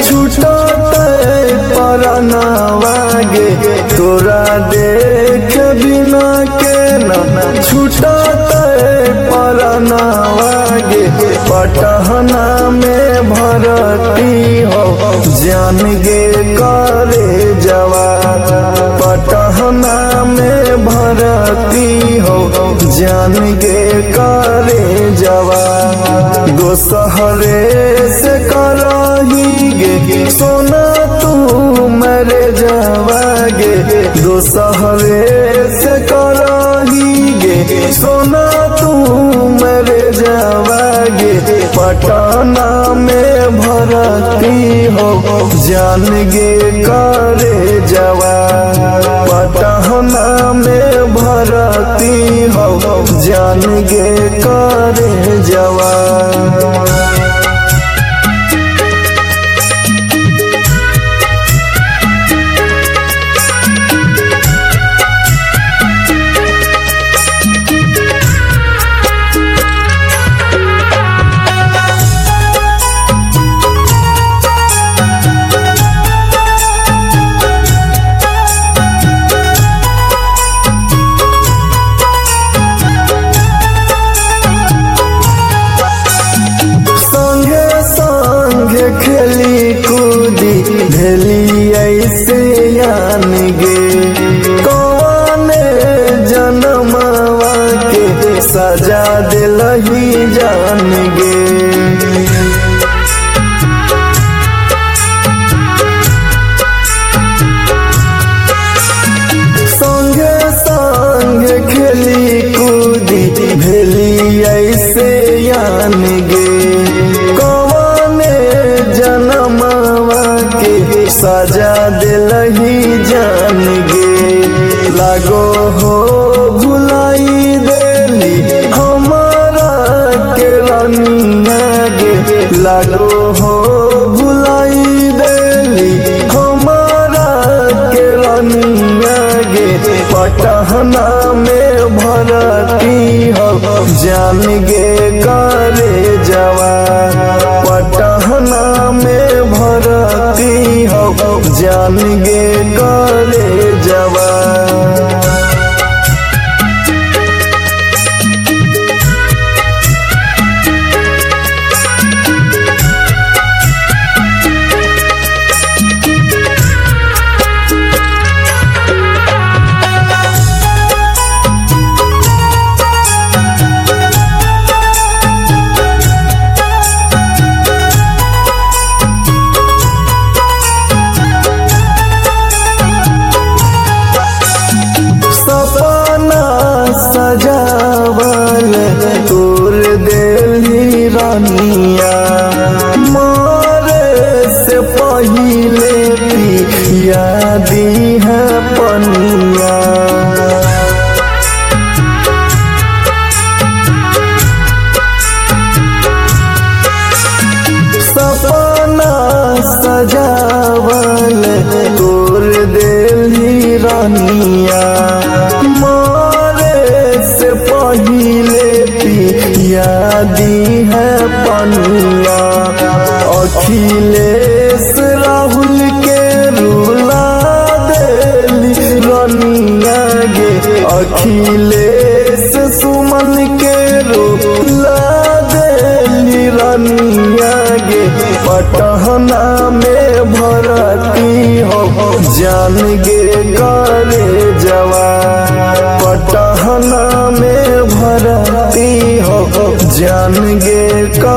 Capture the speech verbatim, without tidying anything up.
छूटते परनावागे तोरा देख बिना के न छूटते परनावागे पटहना में भरती हो जान गे करे जवा पटहना में भरती हो जान गे करे जवा दोसहरे से करही गे सोना तू मेरे जवागे दोसहरे से करही गे सोना तू मेरे जवागे पटना में भरती हो जान गे करे जवा पटना में भरती हो जान गे करे जवा। खेली कूदी भेली ऐसे यान गे कौने जनमवा के सजा दिलही जान गे संगे संगे खेली कूदी भेली ऐसे यान गे जनमवा के सजा दिलही जान गे लागो हो भुलाई देली हमारा के रानिया गे लागो हो भुलाई देली हमारा के रानिया गे पटहना में भरती हो जान गे करे जवा पटहना में भरती हो जान गे करे जवा। सजावल तोर देली रानिया मारे से पहिले पिया दी है पनिया सपना सजावल तोर देली रानिया पहिले पिया दी है पनिया अखिलेश राहुल के रुला देली रानिया गे अखिलेश सुमन के रुला देली रानिया गे पटहना में भरती हो जान गे करे जवा पटहना में भरती हो जान गे।